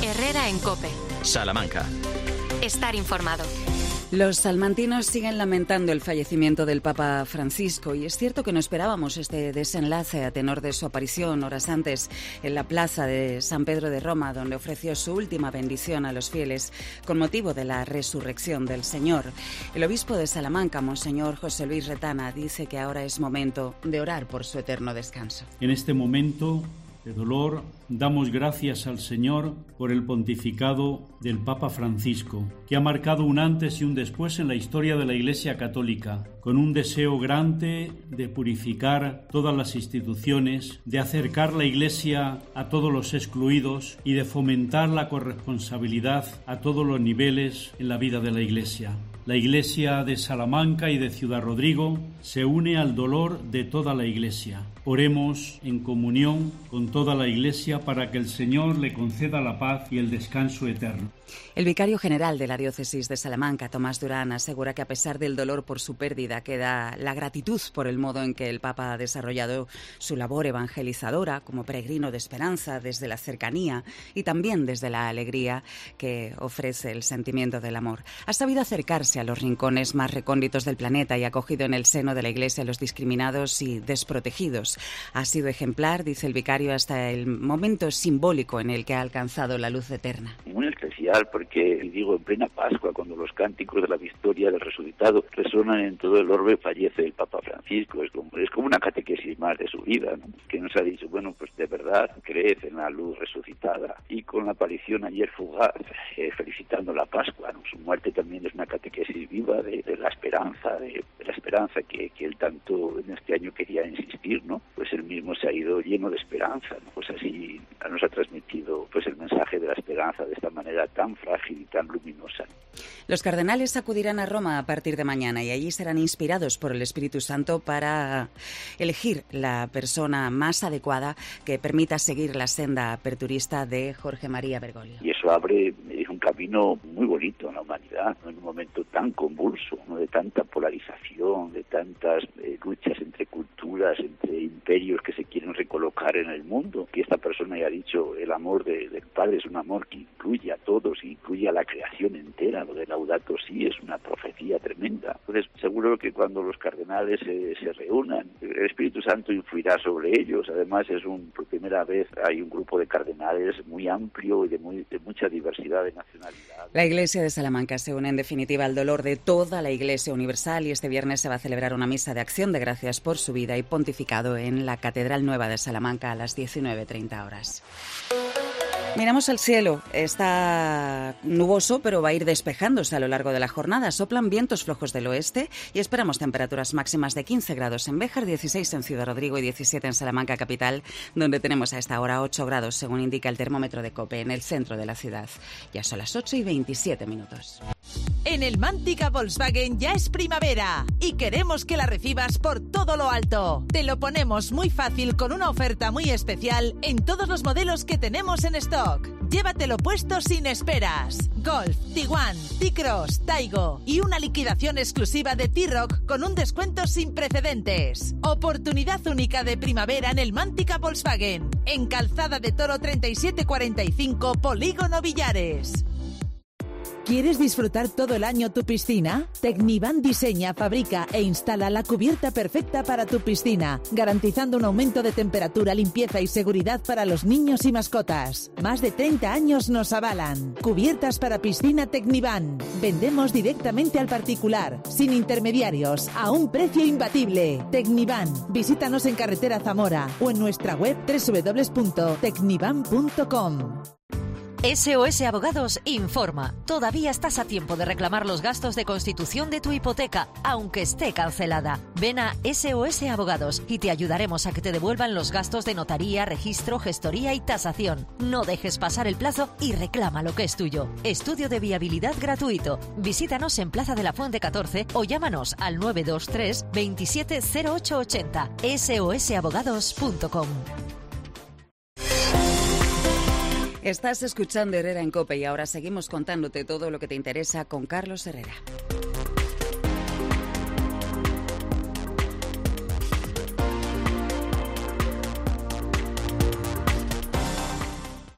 Herrera en COPE. Salamanca. Estar informado. Los salmantinos siguen lamentando el fallecimiento del Papa Francisco y es cierto que no esperábamos este desenlace a tenor de su aparición horas antes en la plaza de San Pedro de Roma, donde ofreció su última bendición a los fieles con motivo de la resurrección del Señor. El obispo de Salamanca, Monseñor José Luis Retana, dice que ahora es momento de orar por su eterno descanso. En este momento de dolor, damos gracias al Señor por el pontificado del Papa Francisco, que ha marcado un antes y un después en la historia de la Iglesia Católica, con un deseo grande de purificar todas las instituciones, de acercar la Iglesia a todos los excluidos y de fomentar la corresponsabilidad a todos los niveles en la vida de la Iglesia. La Iglesia de Salamanca y de Ciudad Rodrigo se une al dolor de toda la Iglesia. Oremos en comunión con toda la Iglesia para que el Señor le conceda la paz y el descanso eterno. El vicario general de la diócesis de Salamanca, Tomás Durán, asegura que a pesar del dolor por su pérdida queda la gratitud por el modo en que el Papa ha desarrollado su labor evangelizadora como peregrino de esperanza desde la cercanía y también desde la alegría que ofrece el sentimiento del amor. Ha sabido acercarse a los rincones más recónditos del planeta y ha acogido en el seno de la Iglesia a los discriminados y desprotegidos. Ha sido ejemplar, dice el vicario, hasta el momento simbólico en el que ha alcanzado la luz eterna. Muy especial porque, digo, en plena Pascua, cuando los cánticos de la victoria del resucitado resuenan en todo el orbe, fallece el Papa Francisco. Es como una catequesis más de su vida, ¿no? Que nos ha dicho, bueno, pues de verdad, creed en la luz resucitada. Y con la aparición ayer fugaz, felicitando la Pascua, ¿no? Su muerte también es una catequesis viva de la esperanza, de la esperanza que él tanto en este año quería insistir, ¿no? Pues él mismo se ha ido lleno de esperanza, ¿no? Pues así nos ha transmitido pues el mensaje de la esperanza de esta manera tan frágil y tan luminosa. Los cardenales acudirán a Roma a partir de mañana y allí serán inspirados por el Espíritu Santo para elegir la persona más adecuada que permita seguir la senda aperturista de Jorge María Bergoglio. Y eso abre un camino muy bonito en la humanidad, ¿no? En un momento tan convulso, ¿no? De tanta polarización, de tantas luchas entre culturas, entre imperios que se quieren recolocar en el mundo. Que esta persona ya ha dicho, el amor del Padre es un amor que incluye a todos, incluye a la creación entera. Lo de Laudato Si es una profecía tremenda. Entonces, seguro que cuando los cardenales se reúnan, el Espíritu Santo influirá sobre ellos. Además, por primera vez hay un grupo de cardenales muy amplio y de mucha diversidad de nacionalidades. La Iglesia de Salamanca se une en definitiva al dolor de toda la Iglesia universal y este viernes se va a celebrar una misa de acción de gracias por su vida y pontificado en la Catedral Nueva de Salamanca a las 19:30 horas. Miramos al cielo. Está nuboso, pero va a ir despejándose a lo largo de la jornada. Soplan vientos flojos del oeste y esperamos temperaturas máximas de 15 grados en Béjar, 16 en Ciudad Rodrigo y 17 en Salamanca capital, donde tenemos a esta hora 8 grados, según indica el termómetro de COPE, en el centro de la ciudad. Ya son las 8:27. En el Mántica Volkswagen ya es primavera y queremos que la recibas por todo lo alto. Te lo ponemos muy fácil con una oferta muy especial en todos los modelos que tenemos en stock. Llévatelo puesto sin esperas. Golf, Tiguan, T-Cross, Taigo y una liquidación exclusiva de T-Roc con un descuento sin precedentes. Oportunidad única de primavera en el Mántica Volkswagen. En Calzada de Toro 3745, Polígono Villares. ¿Quieres disfrutar todo el año tu piscina? Tecnivan diseña, fabrica e instala la cubierta perfecta para tu piscina, garantizando un aumento de temperatura, limpieza y seguridad para los niños y mascotas. Más de 30 años nos avalan. Cubiertas para piscina Tecnivan. Vendemos directamente al particular, sin intermediarios, a un precio imbatible. Tecnivan. Visítanos en carretera Zamora o en nuestra web www.tecnivan.com. SOS Abogados informa. Todavía estás a tiempo de reclamar los gastos de constitución de tu hipoteca, aunque esté cancelada. Ven a SOS Abogados y te ayudaremos a que te devuelvan los gastos de notaría, registro, gestoría y tasación. No dejes pasar el plazo y reclama lo que es tuyo. Estudio de viabilidad gratuito. Visítanos en Plaza de la Fuente 14 o llámanos al 923 27 0880. sosabogados.com. Estás escuchando Herrera en COPE y ahora seguimos contándote todo lo que te interesa con Carlos Herrera.